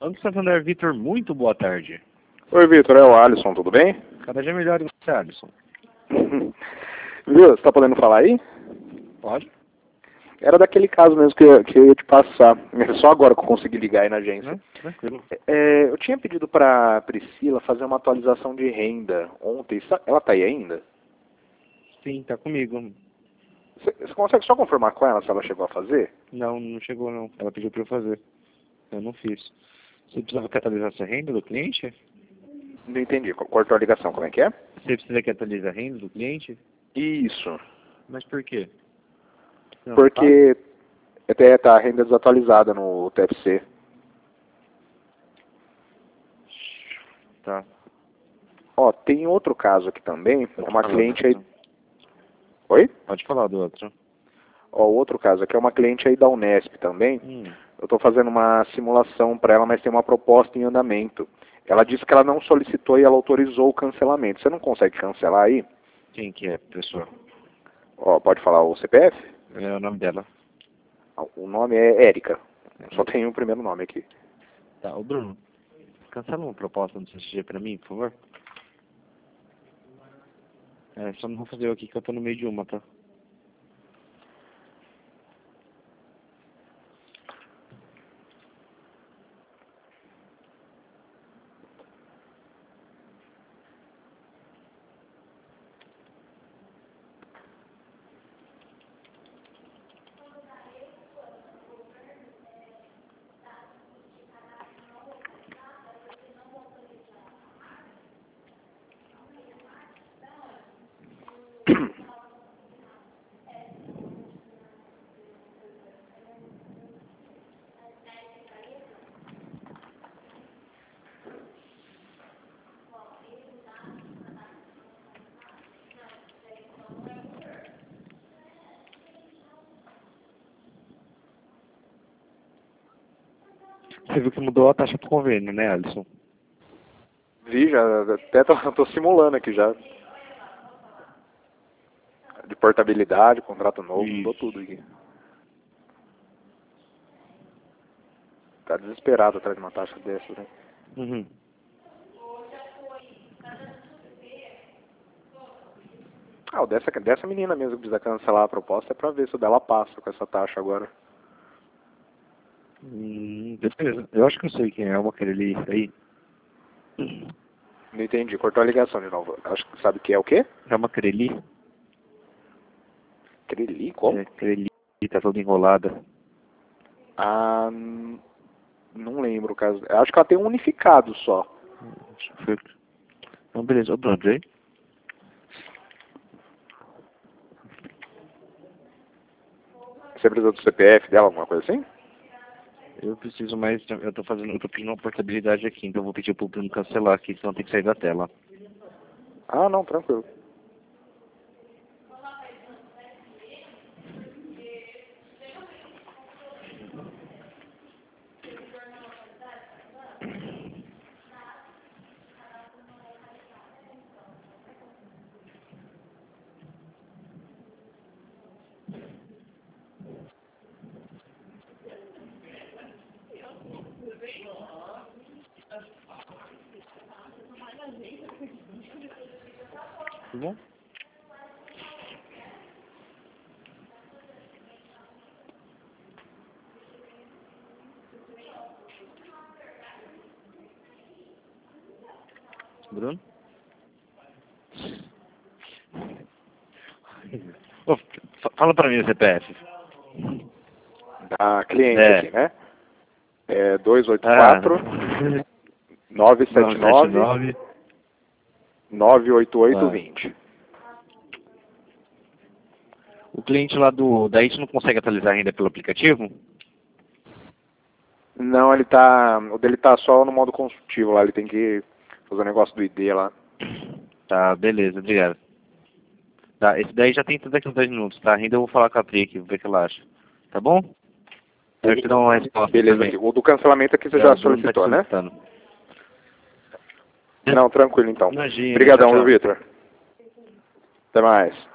Banco Santander, Vitor, muito boa tarde. Oi, Vitor, é o Alisson, tudo bem? Cada dia melhor, você, Alisson. Viu, você tá podendo falar aí? Pode? Era daquele caso mesmo que eu ia te passar. Só agora que eu consegui ligar aí na agência. Tranquilo. Eu tinha pedido pra Priscila fazer uma atualização de renda ontem. Ela tá aí ainda? Sim, tá comigo. Você consegue só confirmar com ela se ela chegou a fazer? Não, não chegou não. Ela pediu pra eu fazer. Eu não fiz. Você precisava que atualizasse a renda do cliente? Não entendi. Cortou a ligação, como é que é? Você precisa que atualize a renda do cliente? Isso. Mas por quê? Não, Porque até tá a renda desatualizada no TFC. tá. Ó, tem outro caso aqui também. É uma cliente aí... Oi? Pode falar do outro. Ó, o outro caso aqui é uma cliente aí da Unesp também. Eu estou fazendo uma simulação para ela, mas tem uma proposta em andamento. Ela disse que ela não solicitou e ela autorizou o cancelamento. Você não consegue cancelar aí? Quem que é, pessoa? Ó, pode falar o CPF? É o nome dela. O nome é Érica. Só tem o primeiro nome aqui. Tá, ô Bruno, cancela uma proposta no CCG pra mim, por favor? Só não vou fazer eu aqui que eu tô no meio de uma, tá? Você viu que mudou a taxa pro convênio, né, Alisson? Vi, já até tô simulando aqui já. De portabilidade, contrato novo, mudou tudo aqui. Tá desesperado atrás de uma taxa dessa, né? Uhum. Ah, dessa menina mesmo que precisa cancelar a proposta é pra ver se o dela passa com essa taxa agora. Beleza. Eu acho que eu sei quem é uma Creli aí. Não entendi, cortou a ligação de novo. Acho que sabe que é o quê? É uma Creli? Creli? Como? É, Creli, tá toda enrolada. Ah, não lembro o caso. Acho que ela tem um unificado só. Acho que foi. Então, beleza. Ô, Bruno, aí? Você precisa do CPF dela, alguma coisa assim? Eu preciso mais. Eu tô pedindo uma portabilidade aqui, então eu vou pedir pro Bruno cancelar aqui, senão tem que sair da tela. Ah, não, tranquilo. Tudo bom? Bruno? Ô, fala pra mim o CPF. Da cliente É. aqui, né? É 284 979 979 98820. O cliente lá da IT não consegue atualizar ainda pelo aplicativo? Não, o dele tá só no modo consultivo lá, ele tem que fazer o negócio do ID lá. Tá, beleza, obrigado. Tá, esse daí já tem tudo daqui uns 10 minutos, tá? Ainda eu vou falar com a Pri aqui, vou ver o que ela acha. Tá bom? Eu te dou uma resposta. Beleza, também. aqui. O do cancelamento aqui você É, já o Bruno tá te solicitou, né? solicitando. Não, tranquilo então. Imagina, Obrigadão, tchau, viu, tchau. Vitor? Até mais.